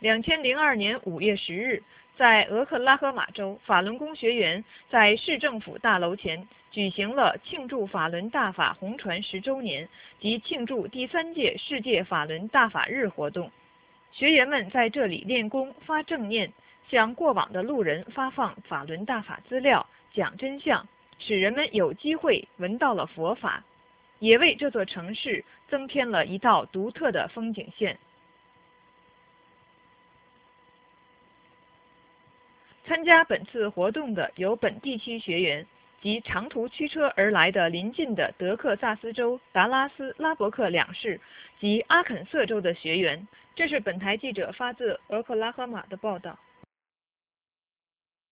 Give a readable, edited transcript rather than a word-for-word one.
2002年5月10日，在俄克拉荷马州法轮功学员在市政府大楼前举行了庆祝法轮大法红传10周年及庆祝第3届世界法轮大法日活动。学员们在这里练功、发正念，向过往的路人发放法轮大法资料，讲真相，使人们有机会闻到了佛法，也为这座城市增添了一道独特的风景线。参加本次活动的有本地区学员及长途驱车而来的邻近的德克萨斯州达拉斯、拉伯克2市及阿肯色州的学员。这是本台记者发自俄克拉荷马的报道。